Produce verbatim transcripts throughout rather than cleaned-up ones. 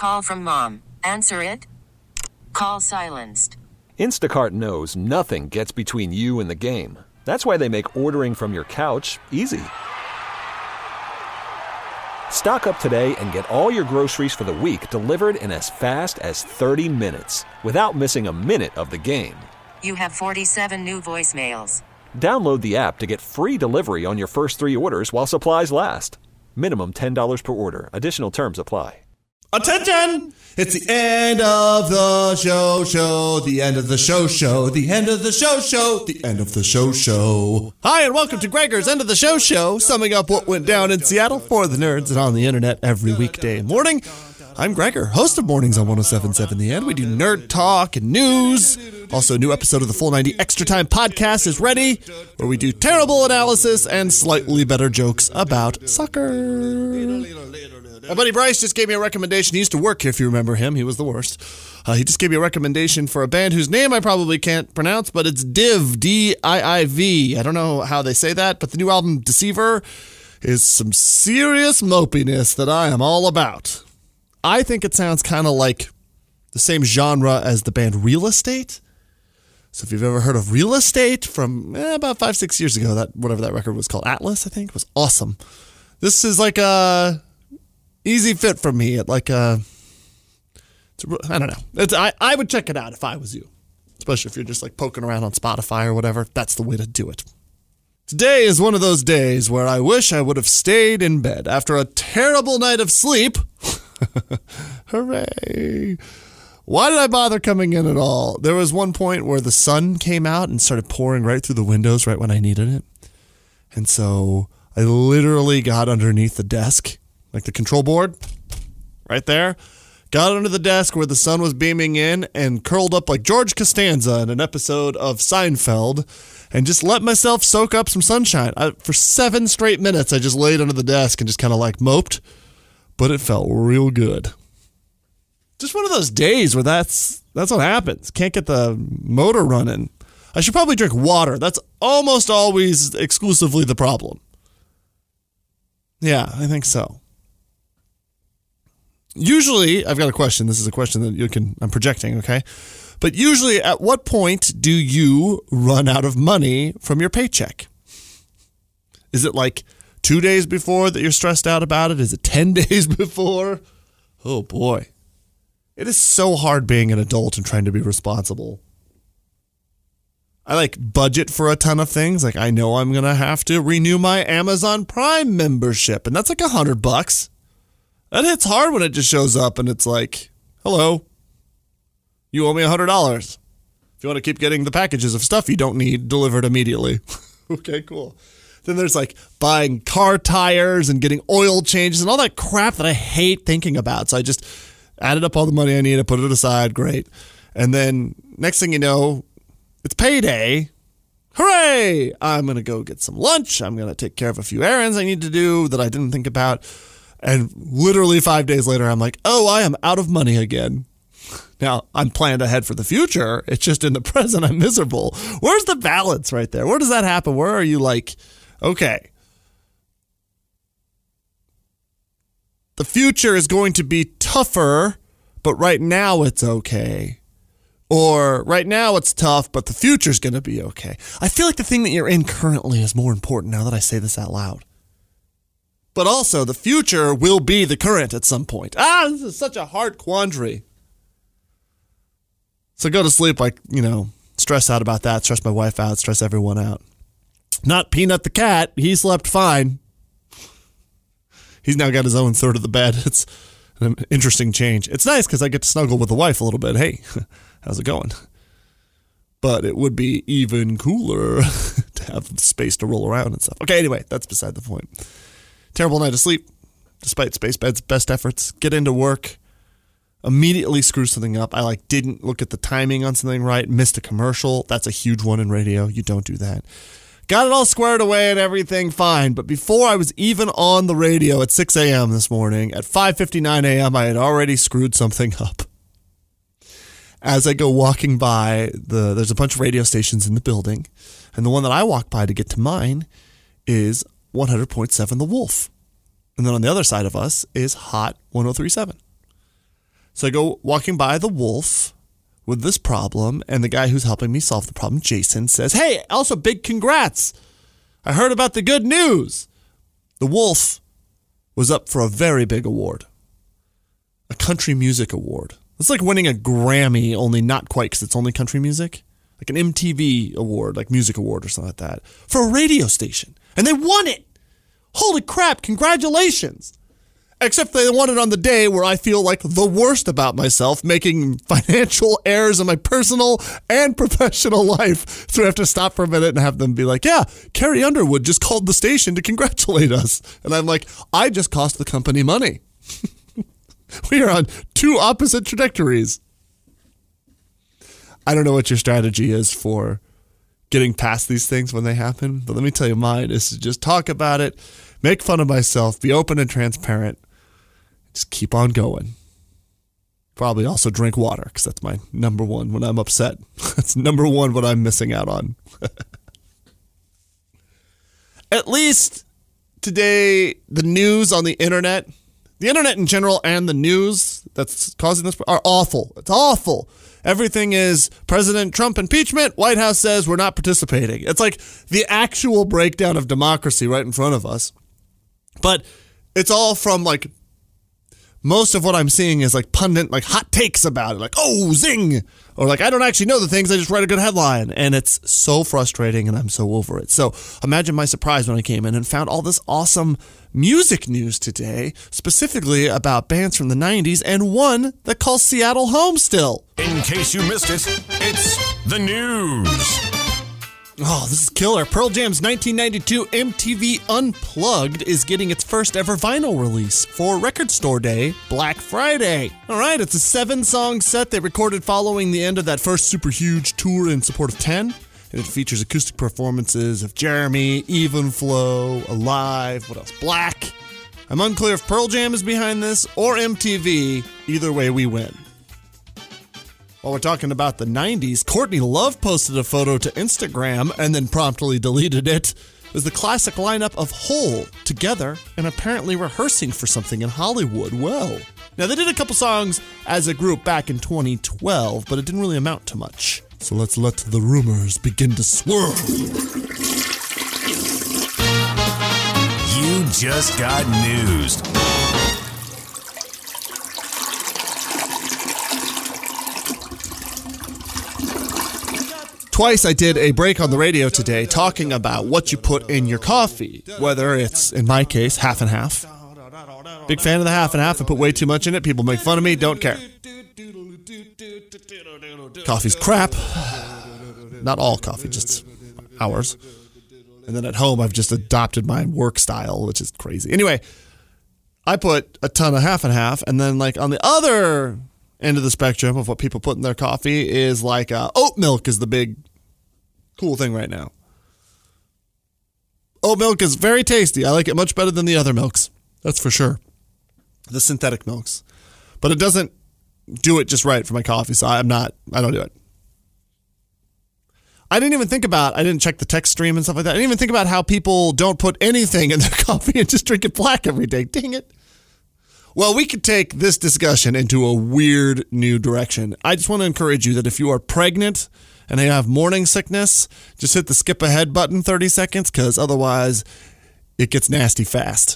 call from mom. Answer it. Call silenced. Instacart knows nothing gets between you and the game. That's why they make ordering from your couch easy. Stock up today and get all your groceries for the week delivered in as fast as thirty minutes without missing a minute of the game. You have forty-seven new voicemails. Download the app to get free delivery on your first three orders while supplies last. Minimum ten dollars per order. Additional terms apply. Attention! It's the end of the show show, the end of the show show, the end of the show show, the end of the show show. Hi, and welcome to Gregor's End of the Show show, summing up what went down in Seattle for the nerds and on the internet every weekday morning. I'm Gregor, host of Mornings on one oh seven point seven The End. We do nerd talk and news. Also, a new episode of the Full ninety Extra Time podcast is ready, where we do terrible analysis and slightly better jokes about soccer. My buddy Bryce just gave me a recommendation. He used to work here, if you remember him. He was the worst. Uh, he just gave me a recommendation for a band whose name I probably can't pronounce, but it's Div, D I I V. I don't know how they say that, but the new album, Deceiver, is some serious mopiness that I am all about. I think it sounds kind of like the same genre as the band Real Estate. So if you've ever heard of Real Estate from eh, about five, six years ago, that whatever that record was called, Atlas, I think, was awesome. This is like a easy fit for me. It like a, it's a I don't know. It's, I, I would check it out if I was you, especially if you're just like poking around on Spotify or whatever. That's the way to do it. Today is one of those days where I wish I would have stayed in bed after a terrible night of sleep. Hooray. Why did I bother coming in at all? There was one point where the sun came out and started pouring right through the windows right when I needed it. And so I literally got underneath the desk, like the control board, right there. Got under the desk where the sun was beaming in and curled up like George Costanza in an episode of Seinfeld and just let myself soak up some sunshine. I, for seven straight minutes, I just laid under the desk and just kind of like moped. But it felt real good. Just one of those days where that's that's what happens. Can't get the motor running. I should probably drink water. That's almost always exclusively the problem. Yeah, I think so. Usually, I've got a question. This is a question that you can, I'm projecting, okay? But usually, at what point do you run out of money from your paycheck? Is it like two days before that you're stressed out about it? Is it ten days before? Oh boy. It is so hard being an adult and trying to be responsible. I like budget for a ton of things. Like I know I'm going to have to renew my Amazon Prime membership, and that's like a hundred bucks. That hits hard when it just shows up and it's like, hello, you owe me a hundred dollars. If you want to keep getting the packages of stuff you don't need delivered immediately. Okay, cool. Then there's like buying car tires and getting oil changes and all that crap that I hate thinking about. So I just added up all the money I need, I put it aside, great. And then next thing you know, it's payday. Hooray! I'm going to go get some lunch. I'm going to take care of a few errands I need to do that I didn't think about. And literally five days later, I'm like, oh, I am out of money again. Now, I'm planned ahead for the future. It's just in the present, I'm miserable. Where's the balance right there? Where does that happen? Where are you like, okay, the future is going to be tougher, but right now it's okay. Or right now it's tough, but the future's going to be okay. I feel like the thing that you're in currently is more important now that I say this out loud. But also, the future will be the current at some point. Ah, this is such a hard quandary. So go to sleep like, you know, stress out about that, stress my wife out, stress everyone out. Not Peanut the cat. He slept fine. He's now got his own third of the bed. It's an interesting change. It's nice because I get to snuggle with the wife a little bit. Hey, how's it going? But it would be even cooler to have space to roll around and stuff. Okay, anyway, that's beside the point. Terrible night of sleep, despite Space Bed's best efforts. Get into work, immediately screw something up. I like didn't look at the timing on something right, missed a commercial. That's a huge one in radio. You don't do that. Got it all squared away and everything fine. But before I was even on the radio at six a.m. this morning, at five fifty-nine a.m., I had already screwed something up. As I go walking by, the there's a bunch of radio stations in the building, and the one that I walk by to get to mine is one hundred point seven The Wolf. And then on the other side of us is Hot one oh three point seven. So I go walking by the wolf with this problem, and the guy who's helping me solve the problem, Jason, says, hey, also big congrats. I heard about the good news. The wolf was up for a very big award, a country music award. It's like winning a Grammy, only not quite because it's only country music. Like an M T V award, like music award or something like that, for a radio station. And they won it. Holy crap, congratulations. Except they won it on the day where I feel like the worst about myself, making financial errors in my personal and professional life. So I have to stop for a minute and have them be like, yeah, Carrie Underwood just called the station to congratulate us. And I'm like, I just cost the company money. We are on two opposite trajectories. I don't know what your strategy is for getting past these things when they happen, but let me tell you mine is to just talk about it, make fun of myself, be open and transparent, just keep on going. Probably also drink water because that's my number one when I'm upset. That's number one what I'm missing out on. At least today, the news on the internet, the internet in general and the news that's causing this are awful. It's awful. Everything is President Trump impeachment. White House says we're not participating. It's like the actual breakdown of democracy right in front of us. But it's all from like, most of what I'm seeing is like pundit, like hot takes about it. Like, oh, zing. Or like, I don't actually know the things. I just write a good headline. And it's so frustrating and I'm so over it. So imagine my surprise when I came in and found all this awesome music news today, specifically about bands from the nineties and one that calls Seattle home still. In case you missed it, it's the news. Oh, this is killer. Pearl Jam's nineteen ninety-two M T V Unplugged is getting its first ever vinyl release for Record Store Day, Black Friday. All right, it's a seven-song set they recorded following the end of that first super huge tour in support of ten. And it features acoustic performances of Jeremy, Even Flow, Alive, what else? Black. I'm unclear if Pearl Jam is behind this or M T V. Either way, we win. While we're talking about the nineties, Courtney Love posted a photo to Instagram and then promptly deleted it. It was the classic lineup of Hole together and apparently rehearsing for something in Hollywood. Well, now they did a couple songs as a group back in twenty twelve, but it didn't really amount to much. So let's let the rumors begin to swirl. You just got newsed. Twice I did a break on the radio today talking about what you put in your coffee, whether it's, in my case, half and half. Big fan of the half and half. I put way too much in it. People make fun of me. Don't care. Coffee's crap. Not all coffee, just ours. And then at home, I've just adopted my work style, which is crazy. Anyway, I put a ton of half and half. And then like on the other end of the spectrum of what people put in their coffee is like uh, oat milk is the big cool thing right now. Oat milk is very tasty. I like it much better than the other milks. That's for sure. The synthetic milks. But it doesn't do it just right for my coffee, so I'm not, I don't do it. I didn't even think about, I didn't check the text stream and stuff like that. I didn't even think about how people don't put anything in their coffee and just drink it black every day. Dang it. Well, we could take this discussion into a weird new direction. I just want to encourage you that if you are pregnant and you have morning sickness, just hit the skip ahead button thirty seconds, because otherwise it gets nasty fast.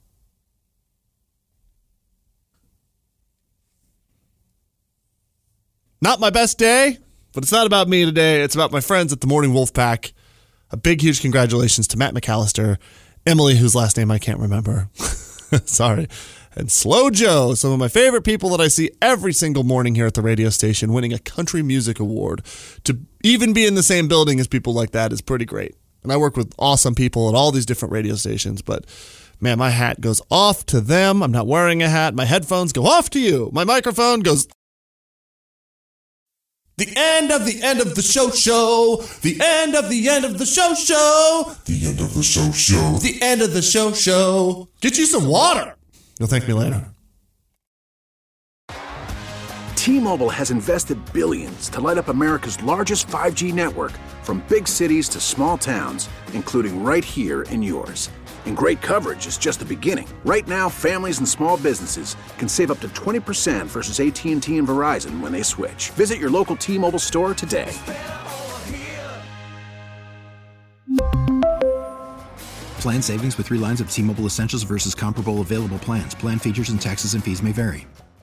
Not my best day, but it's not about me today. It's about my friends at the Morning Wolf Pack. A big, huge congratulations to Matt McAllister, Emily, whose last name I can't remember. Sorry. And Slow Joe, some of my favorite people that I see every single morning here at the radio station, winning a country music award. To even be in the same building as people like that is pretty great. And I work with awesome people at all these different radio stations, but man, my hat goes off to them. I'm not wearing a hat. My headphones go off to you. My microphone goes... The end of the end of the show show. The end of the end of the show show. The end of the show show. The end of the show show. Get you some water. You'll thank me later. T-Mobile has invested billions to light up America's largest five G network, from big cities to small towns, including right here in yours. And great coverage is just the beginning. Right now, families and small businesses can save up to twenty percent versus A T and T and Verizon when they switch. Visit your local T-Mobile store today. Plan savings with three lines of T-Mobile Essentials versus comparable available plans. Plan features and taxes and fees may vary.